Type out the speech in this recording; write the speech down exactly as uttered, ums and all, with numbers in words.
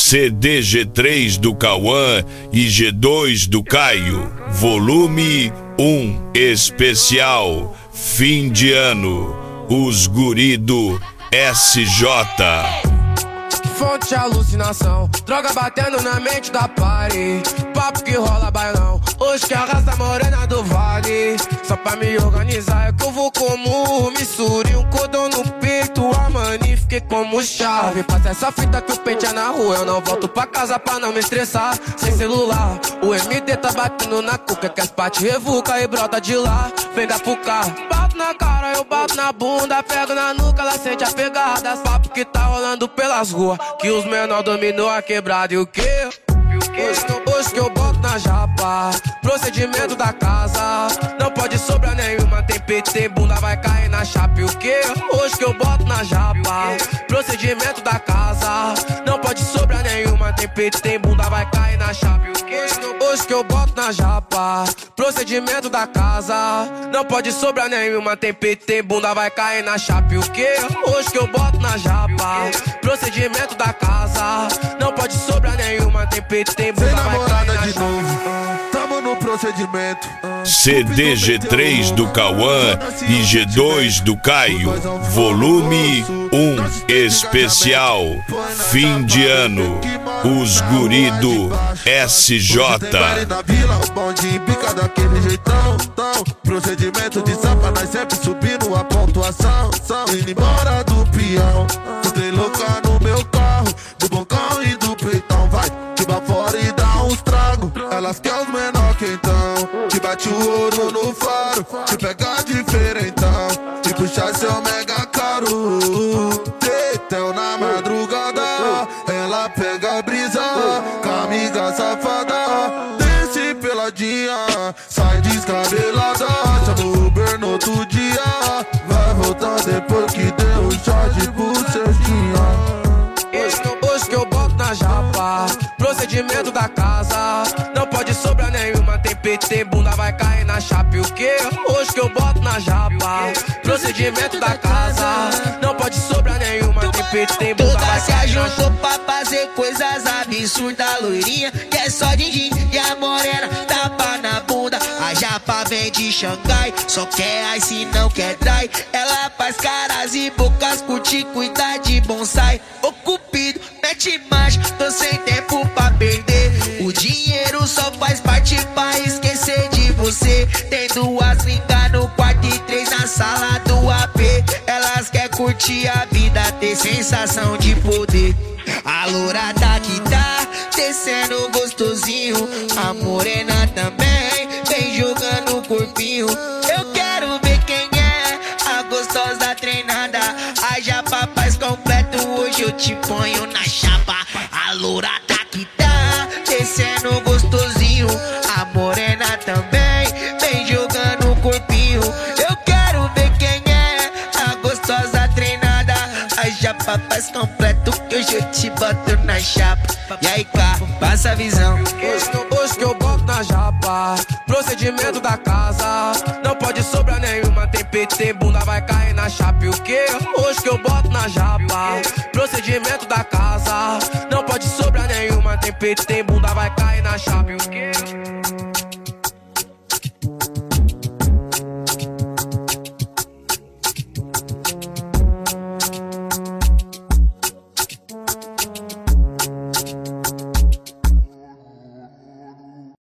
C D G três do Cauã e G dois do Caio, volume um especial, fim de ano, os guri do S J. Fonte de alucinação, droga batendo na mente da party. Papo que rola bailão, hoje que arrasta a morena do vale. Só pra me organizar é que eu vou como misture um cordão no peito, a mani fiquei como chave. Passa essa fita que o pente é na rua, eu não volto pra casa pra não me estressar. Sem celular, o M D tá batendo na cuca, que as partes revuca e brota de lá. Vem da puca, bato na cara, eu bato na bunda, pego na nuca, ela sente a pegada. Papo que tá rolando pelas ruas, que os menor dominou a quebrada. E o quê? Hoje, hoje que eu boto na japa, procedimento da casa, não pode sobrar nenhuma, tem peito, tem bunda, vai cair na chapa. E o quê? Hoje que eu boto na japa, procedimento da casa, não pode sobrar nenhuma, tem peito, tem bunda, vai cair na chapa. E o quê? Hoje que eu boto na japa, procedimento da casa, não pode sobrar nenhuma, tem peito, tem bunda, vai cair na chapa. E o quê? Hoje que eu boto na japa, procedimento da casa, não pode sobrar nenhuma, tem peito, tem bunda, vai cair na de novo. Tamo no procedimento. C D G três do Cauã e G dois do Caio, volume um especial, fim de ano, os guri do S J. Na vila, o bonde pica daquele jeitão, tão. Procedimento de sapa, nós sempre subindo a pontuação, são indo embora do peão. Tem louca no meu carro, do bocão e do peitão, vai. Que vai fora e dá uns tragos. Elas querem os menor que então, que bate o ouro no faro, que pega diferentão, que puxa seu mega caro. Teteu na madrugada, ela pega a brisa, com a amiga safada, desce peladinha, sai descabelada, chama o Uber no outro dia, vai voltar depois que deu o shot pro cestinha. Hoje que eu boto na japa, procedimento da casa, não pode sobrar nenhuma, tem peito, tem bunda, vai cair na chapa. E o quê? Hoje que eu boto na japa, procedimento da casa, não pode sobrar nenhuma, tem peito, tem bunda, vai cair na chapa. Toda se ajuntou pra fazer coisas absurdas, loirinha, que é só din-din, e a morena tapa na bunda. A japa vem de Xangai, só quer ice, não quer dry. Ela faz caras e bocas, curte, cuida de bonsai. Ô cupido, mete marcha, tô sem tempo pra perder. O dinheiro só faz parte pra esquecer de você. Tem duas lindas no quarto e três na sala do A P. Elas querem curtir a vida, ter sensação de poder. A lourada que tá descendo gostosinho, a morena também vem jogando o corpinho. Eu quero ver quem é a gostosa treinada. A japa faz completo, hoje eu te ponho na chapa. A lourada que tá descendo gostosinho, a morena também vem jogando o corpinho. Eu quero ver quem é a gostosa treinada. A japa faz completo, que hoje eu te boto na chapa. E aí, cá, passa a visão. Hoje, hoje que eu boto na japa, procedimento da casa, não pode sobrar nenhuma, tem peito, tem bunda, vai cair na chapa. E o quê? Hoje que eu boto na japa, procedimento da casa, não pode sobrar nenhuma, tem peito, tem bunda, vai cair na chapa. E o quê?